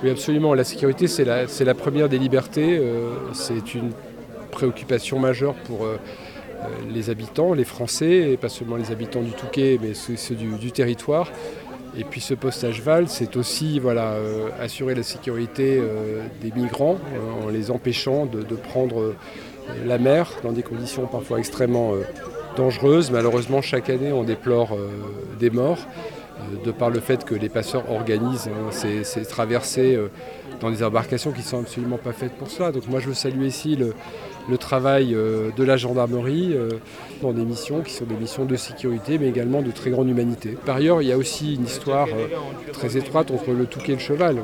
Oui, absolument. La sécurité, c'est la première des libertés. C'est une préoccupation majeure pour les habitants, les Français, et pas seulement les habitants du Touquet, mais ceux du territoire. Et puis ce poste à cheval, c'est aussi assurer la sécurité des migrants en les empêchant de prendre la mer dans des conditions parfois extrêmement dangereuses. Malheureusement, chaque année, on déplore des morts de par le fait que les passeurs organisent ces traversées dans des embarcations qui ne sont absolument pas faites pour cela. Donc moi, je veux saluer ici le travail de la gendarmerie dans des missions qui sont des missions de sécurité, mais également de très grande humanité. Par ailleurs, il y a aussi une histoire très étroite entre le Touquet et le cheval.